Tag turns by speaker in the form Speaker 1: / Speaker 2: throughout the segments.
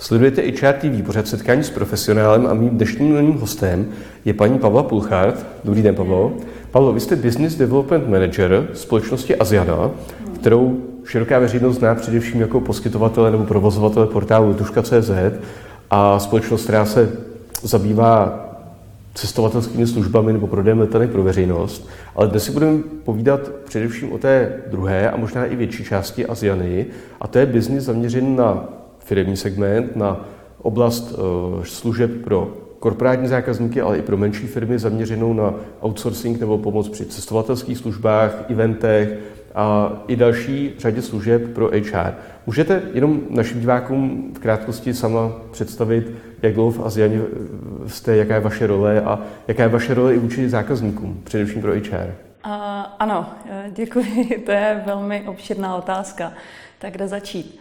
Speaker 1: Sledujete HR TV, pořad setkání s profesionálem a mým dnešním hostem je paní Pavla Pulchard. Dobrý den, Pavlo. Pavlo, vy jste Business Development Manager společnosti Asiana, kterou široká veřejnost zná především jako poskytovatele nebo provozovatele portálu letuška.cz a společnost, která se zabývá cestovatelskými službami nebo prodejem letenek pro veřejnost. Ale dnes si budeme povídat především o té druhé a možná i větší části Asiany, a to je biznis zaměřený na firemní segment, na oblast služeb pro korporátní zákazníky, ale i pro menší firmy zaměřenou na outsourcing nebo pomoc při cestovatelských službách, eventech a i další řadě služeb pro HR. Můžete jenom našim divákům v krátkosti sama představit, jak dlouho v Asianě jste, jaká je vaše role a jaká je vaše role i vůči zákazníkům, především pro HR?
Speaker 2: Ano, děkuji, to je velmi obširná otázka. Tak kde začít?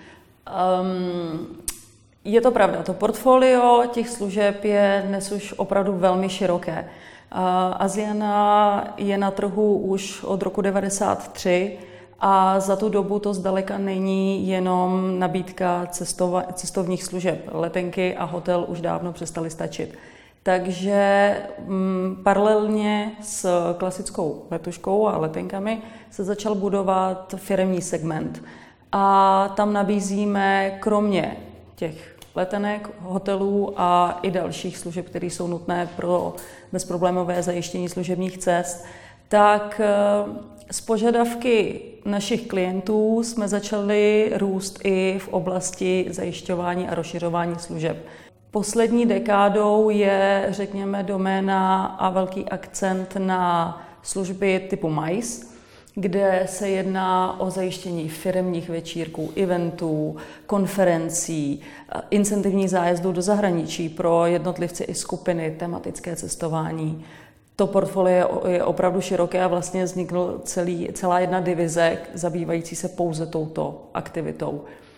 Speaker 2: Je to pravda, to portfolio těch služeb je dnes už opravdu velmi široké. Asiana je na trhu už od roku 1993 a za tu dobu to zdaleka není jenom nabídka cestovních služeb. Letenky a hotel už dávno přestaly stačit. Takže paralelně s klasickou letuškou a letenkami se začal budovat firemní segment. A tam nabízíme kromě těch letenek, hotelů a i dalších služeb, které jsou nutné pro bezproblémové zajištění služebních cest, tak z požadavky našich klientů jsme začali růst i v oblasti zajišťování a rozšiřování služeb. Poslední dekádou je, řekněme, doména a velký akcent na služby typu MICE, kde se jedná o zajištění firemních večírků, eventů, konferencí, incentivních zájezdů do zahraničí pro jednotlivce i skupiny, tematické cestování. To portfolio je opravdu široké a vlastně vznikla celá jedna divize zabývající se pouze touto aktivitou.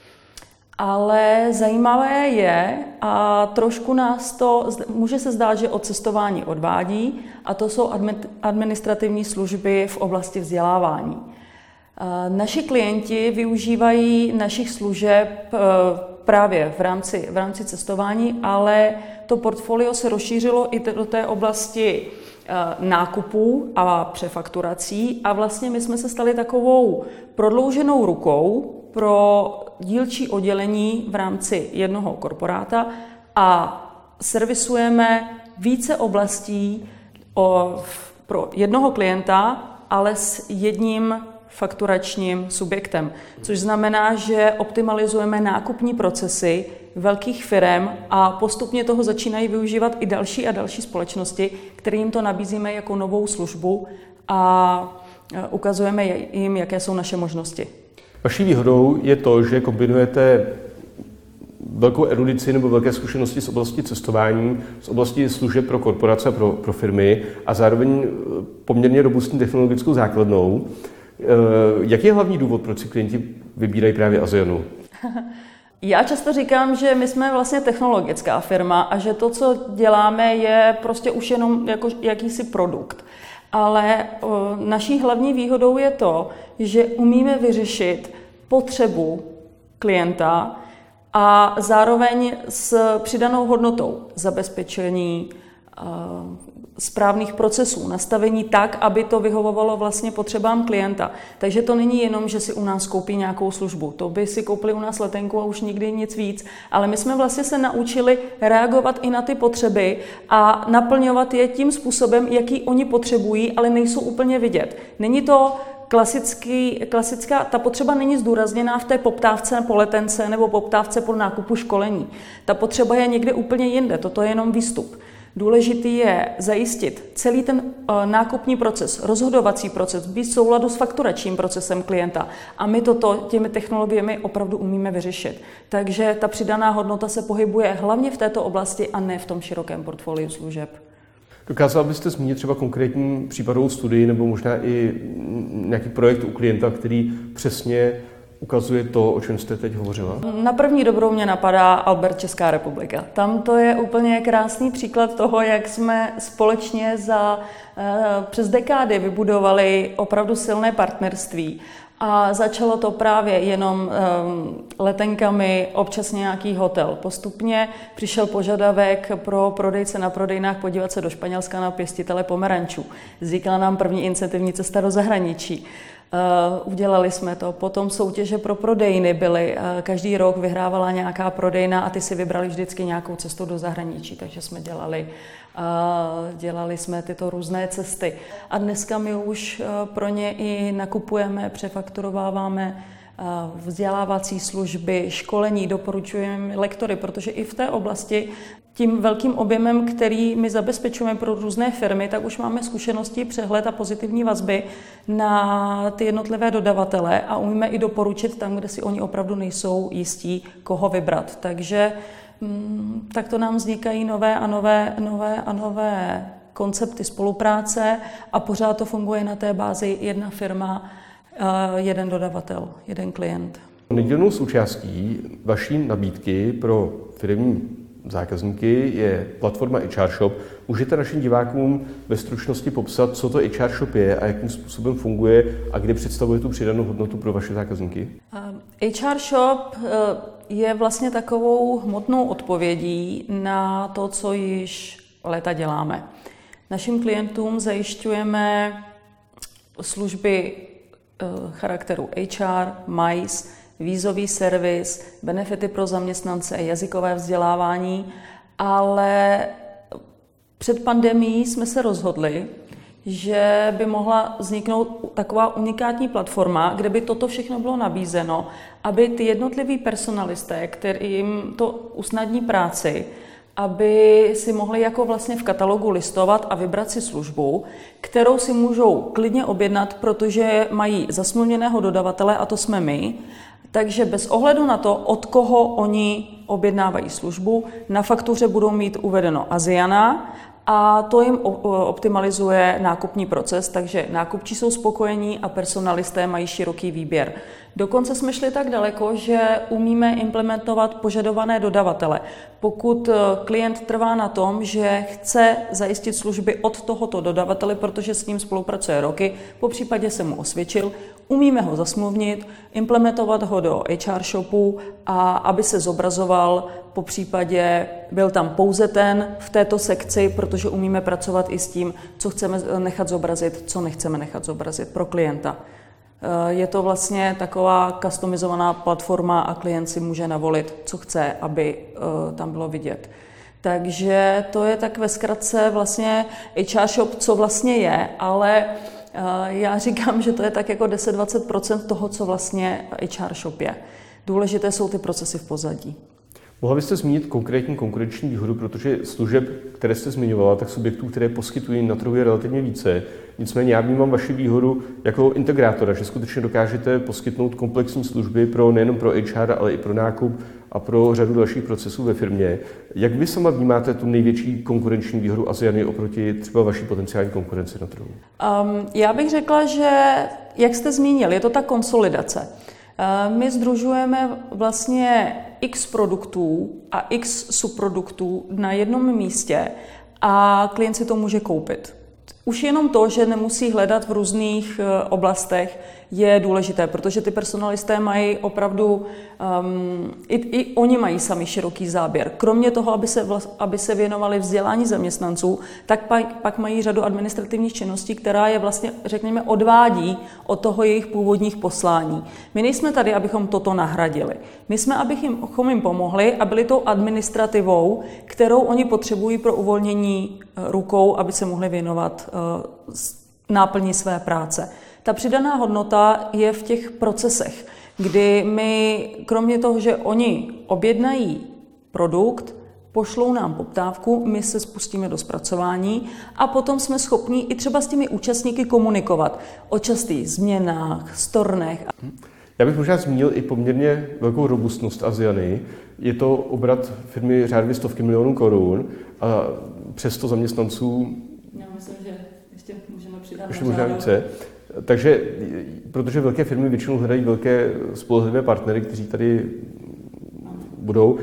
Speaker 2: Ale zajímavé je, a trošku nás to může se zdát, že od cestování odvádí, a to jsou administrativní služby v oblasti vzdělávání. Naši klienti využívají našich služeb právě v rámci cestování, ale to portfolio se rozšířilo i do té oblasti nákupů a přefakturací a vlastně my jsme se stali takovou prodlouženou rukou pro dílčí oddělení v rámci jednoho korporáta a servisujeme více oblastí pro jednoho klienta, ale s jedním fakturačním subjektem, což znamená, že optimalizujeme nákupní procesy velkých firem a postupně toho začínají využívat i další a další společnosti, kterým to nabízíme jako novou službu a ukazujeme jim, jaké jsou naše možnosti.
Speaker 1: Vaší výhodou je to, že kombinujete velkou erudici nebo velké zkušenosti z oblasti cestování, z oblasti služeb pro korporace a pro firmy a zároveň poměrně robustní technologickou základnou. Jaký je hlavní důvod, proč si klienti vybírají právě Asianu?
Speaker 2: Já často říkám, že my jsme vlastně technologická firma a že to, co děláme, je prostě už jenom jako jakýsi produkt. Ale naší hlavní výhodou je to, že umíme vyřešit potřebu klienta a zároveň s přidanou hodnotou zabezpečení správných procesů, nastavení tak, aby to vyhovovalo vlastně potřebám klienta. Takže to není jenom, že si u nás koupí nějakou službu. To by si koupili u nás letenku a už nikdy nic víc. Ale my jsme vlastně se naučili reagovat i na ty potřeby a naplňovat je tím způsobem, jaký oni potřebují, ale nejsou úplně vidět. Není to klasická, ta potřeba není zdůrazněná v té poptávce po letence nebo poptávce po nákupu školení. Ta potřeba je někde úplně jinde, toto je jenom výstup. Důležitý je zajistit celý ten nákupní proces, rozhodovací proces, být v souladu s fakturačním procesem klienta. A my toto těmi technologiemi opravdu umíme vyřešit. Takže ta přidaná hodnota se pohybuje hlavně v této oblasti a ne v tom širokém portfoliu služeb.
Speaker 1: Dokázal byste zmínit třeba konkrétní případovou studii nebo možná i nějaký projekt u klienta, který přesně ukazuje to, o čem jste teď hovořila?
Speaker 2: Na první dobrou mě napadá Albert, Česká republika. Tam to je úplně krásný příklad toho, jak jsme společně za přes dekády vybudovali opravdu silné partnerství. A začalo to právě jenom letenkami, občas nějaký hotel. Postupně přišel požadavek pro prodejce na prodejnách podívat se do Španělska na pěstitele pomerančů. Vznikla nám první incentivní cesta do zahraničí. Udělali jsme to. Potom soutěže pro prodejny byly. Každý rok vyhrávala nějaká prodejna a ty si vybrali vždycky nějakou cestu do zahraničí. Takže jsme dělali jsme tyto různé cesty. A dneska my už pro ně i nakupujeme, přefakturováváme vzdělávací služby, školení, doporučujeme lektory, protože i v té oblasti tím velkým objemem, který my zabezpečujeme pro různé firmy, tak už máme zkušenosti, přehled a pozitivní vazby na ty jednotlivé dodavatele a umíme i doporučit tam, kde si oni opravdu nejsou jistí, koho vybrat. Takže takto nám vznikají nové a nové koncepty spolupráce a pořád to funguje na té bázi jedna firma, jeden dodavatel, jeden klient.
Speaker 1: Nedílnou součástí vaší nabídky pro firemní zákazníky je platforma HR Shop. Můžete našim divákům ve stručnosti popsat, co to HR Shop je a jakým způsobem funguje a kde představuje tu přidanou hodnotu pro vaše zákazníky?
Speaker 2: HR Shop je vlastně takovou hmotnou odpovědí na to, co již léta děláme. Našim klientům zajišťujeme služby charakteru HR, MICE, vízový servis, benefity pro zaměstnance, jazykové vzdělávání, ale před pandemií jsme se rozhodli, že by mohla vzniknout taková unikátní platforma, kde by toto všechno bylo nabízeno, aby ty jednotliví personalisté, kterým to usnadní práci, aby si mohli jako vlastně v katalogu listovat a vybrat si službu, kterou si můžou klidně objednat, protože mají zasmluvněného dodavatele, a to jsme my. Takže bez ohledu na to, od koho oni objednávají službu, na faktuře budou mít uvedeno Asiana a to jim optimalizuje nákupní proces, takže nákupčí jsou spokojení a personalisté mají široký výběr. Dokonce jsme šli tak daleko, že umíme implementovat požadované dodavatele. Pokud klient trvá na tom, že chce zajistit služby od tohoto dodavatele, protože s ním spolupracuje roky, popřípadě se mu osvědčil, umíme ho zasmluvnit, implementovat ho do HR Shopu a aby se zobrazoval, popřípadě byl tam pouze ten v této sekci, protože umíme pracovat i s tím, co chceme nechat zobrazit, co nechceme nechat zobrazit pro klienta. Je to vlastně taková customizovaná platforma a klient si může navolit, co chce, aby tam bylo vidět. Takže to je tak ve zkratce vlastně HR Shop, co vlastně je, ale já říkám, že to je tak jako 10-20% toho, co vlastně HR Shop je. Důležité jsou ty procesy v pozadí.
Speaker 1: Mohla byste zmínit konkrétní konkurenční výhodu, protože služeb, které jste zmiňovala, tak subjektů, které poskytují na trhu je relativně více. Nicméně já vnímám vaši výhodu jako integrátora, že skutečně dokážete poskytnout komplexní služby nejenom pro HR, ale i pro nákup a pro řadu dalších procesů ve firmě. Jak vy sama vnímáte tu největší konkurenční výhodu Asiany oproti třeba vaší potenciální konkurenci na trhu?
Speaker 2: Já bych řekla, že, jak jste zmínil, je to ta konsolidace. My sdružujeme vlastně x produktů a x subproduktů na jednom místě a klient si to může koupit. Už jenom to, že nemusí hledat v různých oblastech, je důležité, protože ty personalisté mají opravdu, i oni mají sami široký záběr. Kromě toho, aby se věnovali vzdělání zaměstnanců, tak pak mají řadu administrativních činností, která je vlastně, řekněme, odvádí od toho jejich původních poslání. My nejsme tady, abychom toto nahradili. My jsme, abychom jim pomohli a byli tou administrativou, kterou oni potřebují pro uvolnění rukou, aby se mohli věnovat náplní své práce. Ta přidaná hodnota je v těch procesech, kdy my, kromě toho, že oni objednají produkt, pošlou nám poptávku, my se spustíme do zpracování a potom jsme schopni i třeba s těmi účastníky komunikovat o častých změnách, stornech.
Speaker 1: Já bych možná zmínil i poměrně velkou robustnost Asiany. Je to obrat firmy řádově stovky milionů korun a přes 100 zaměstnanců.
Speaker 2: Já myslím, že ještě můžeme přidat
Speaker 1: ještě možná více. Takže, protože velké firmy většinou hledají velké spolehlivé partnery, kteří tady budou.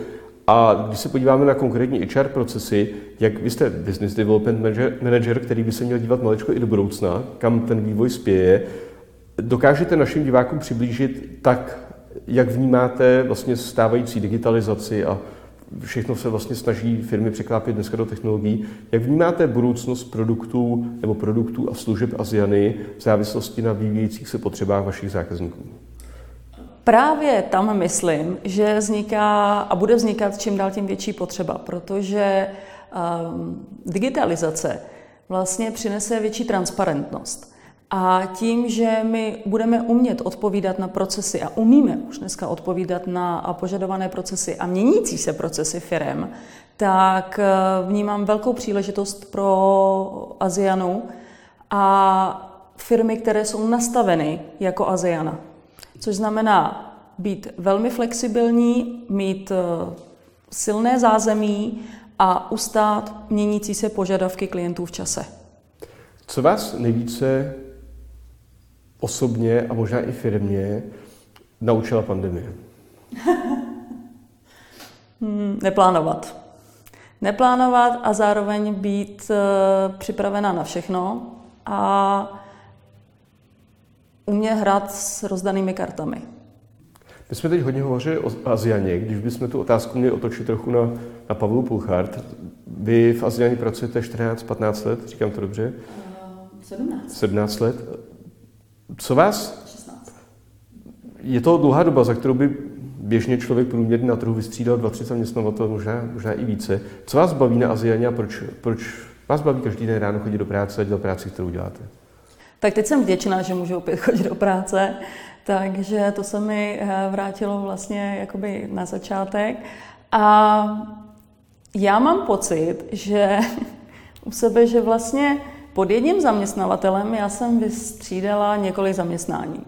Speaker 1: A když se podíváme na konkrétní HR procesy, jak vy jste Business Development Manager, který by se měl dívat maličko i do budoucna, kam ten vývoj spěje, dokážete našim divákům přiblížit tak, jak vnímáte vlastně stávající digitalizaci a všechno se vlastně snaží firmy překlápět dneska do technologií. Jak vnímáte budoucnost produktů a služeb Asiany v závislosti na vyvíjejících se potřebách vašich zákazníků?
Speaker 2: Právě tam myslím, že vzniká a bude vznikat čím dál tím větší potřeba, protože digitalizace vlastně přinese větší transparentnost. A tím, že my budeme umět odpovídat na procesy a umíme už dneska odpovídat na požadované procesy a měnící se procesy firem, tak vnímám velkou příležitost pro ASEANu a firmy, které jsou nastaveny jako ASEANa. Což znamená být velmi flexibilní, mít silné zázemí a ustát měnící se požadavky klientů v čase.
Speaker 1: Co vás nejvíce osobně a možná i firmě naučila pandemie?
Speaker 2: Neplánovat. Neplánovat a zároveň být připravená na všechno a umět hrát s rozdanými kartami.
Speaker 1: My jsme teď hodně hovořili o ASEANě, když bychom tu otázku měli otočit trochu na Pavlu Pulchart. Vy v ASEAně pracujete 14-15 let, říkám to dobře? 17 let. Co vás?
Speaker 2: 16.
Speaker 1: Je to dlouhá doba, za kterou by běžně člověk průměrně na trhu vystřídal 2-3 zaměstnavatelů, možná i více. Co vás baví na ASEAně a proč vás baví každý den ráno chodit do práce a dělat práci, kterou děláte?
Speaker 2: Tak teď jsem vděčná, že můžu opět chodit do práce, takže to se mi vrátilo vlastně jakoby na začátek. A já mám pocit, že u sebe, že vlastně pod jedním zaměstnavatelem já jsem vystřídala několik zaměstnání.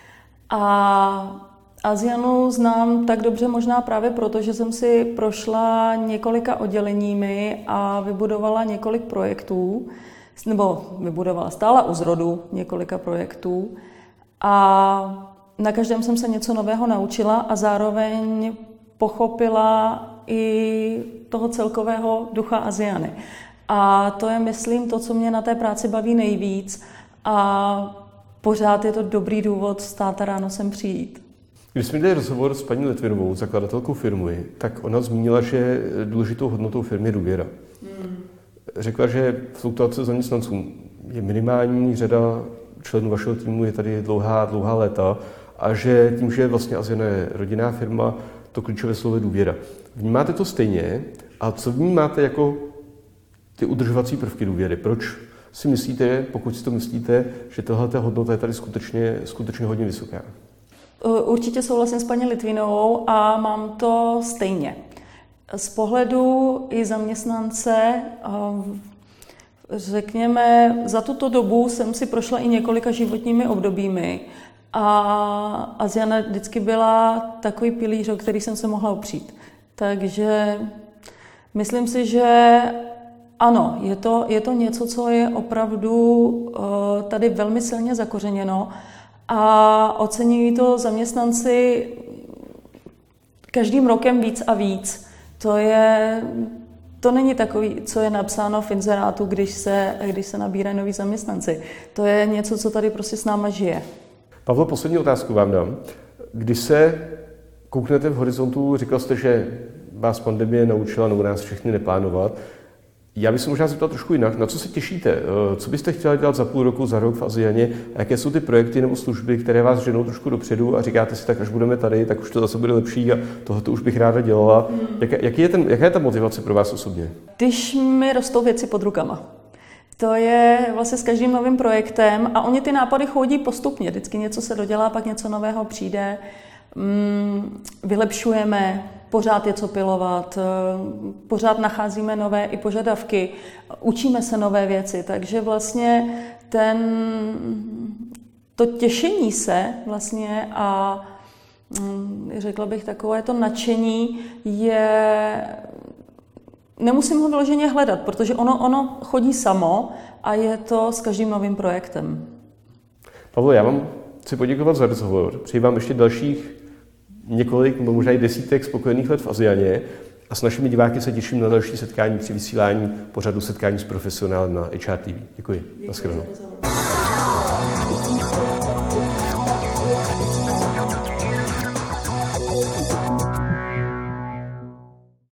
Speaker 2: A ASEANu znám tak dobře možná právě proto, že jsem si prošla několika odděleními a vybudovala několik projektů, stála u zrodu několika projektů a na každém jsem se něco nového naučila a zároveň pochopila i toho celkového ducha ASEANy. A to je, myslím, to, co mě na té práci baví nejvíc a pořád je to dobrý důvod vstát a ráno sem přijít.
Speaker 1: Když jsme dělali rozhovor s paní Litvinovou, zakladatelkou firmy, tak ona zmínila, že důležitou hodnotou firmy je důvěra. Řekla, že fluktuace zaměstnanců je minimální, řada členů vašeho týmu je tady dlouhá léta a že tím, že vlastně ASEAN je rodinná firma, to klíčové slovo je důvěra. Vnímáte to stejně? A co vnímáte jako ty udržovací prvky důvěry? Proč si myslíte, pokud si to myslíte, že tahle hodnota je tady skutečně hodně vysoká?
Speaker 2: Určitě souhlasím s paní Litvinovou a mám to stejně. Z pohledu i zaměstnance, řekněme, za tuto dobu jsem si prošla i několika životními obdobími a ASEAN vždycky byla takový pilíř, o který jsem se mohla opřít. Takže myslím si, že ano, je to něco, co je opravdu tady velmi silně zakořeněno a oceňují to zaměstnanci každým rokem víc a víc. To není takový, co je napsáno v inzerátu, když se nabírají noví zaměstnanci. To je něco, co tady prostě s náma žije.
Speaker 1: Pavlo, poslední otázku vám dám. Když se kouknete v horizontu, říkal jste, že vás pandemie naučila nebo nás všechny neplánovat. Já bych se možná zeptal trošku jinak. Na co se těšíte? Co byste chtěli dělat za půl roku, za rok v ASEAně? A jaké jsou ty projekty nebo služby, které vás ženou trošku dopředu a říkáte si, tak až budeme tady, tak už to zase bude lepší a tohoto už bych ráda dělala. Jaká je ta motivace pro vás osobně?
Speaker 2: Když mi rostou věci pod rukama. To je vlastně s každým novým projektem a oni ty nápady chodí postupně. Vždycky něco se dodělá, pak něco nového přijde. Vylepšujeme, pořád je co pilovat, pořád nacházíme nové i požadavky, učíme se nové věci, takže vlastně to těšení se vlastně a řekla bych takové to nadšení je, nemusím ho vyloženě hledat, protože ono chodí samo a je to s každým novým projektem.
Speaker 1: Pavlo, já vám chci poděkovat za rozhovor, přeji vám ještě dalších několik, možná i desítek spokojených let v ASEAně A s našimi diváky se těším na další setkání při vysílání pořadu Setkání s profesionálem na HR TV. Děkuji. Naschledanou.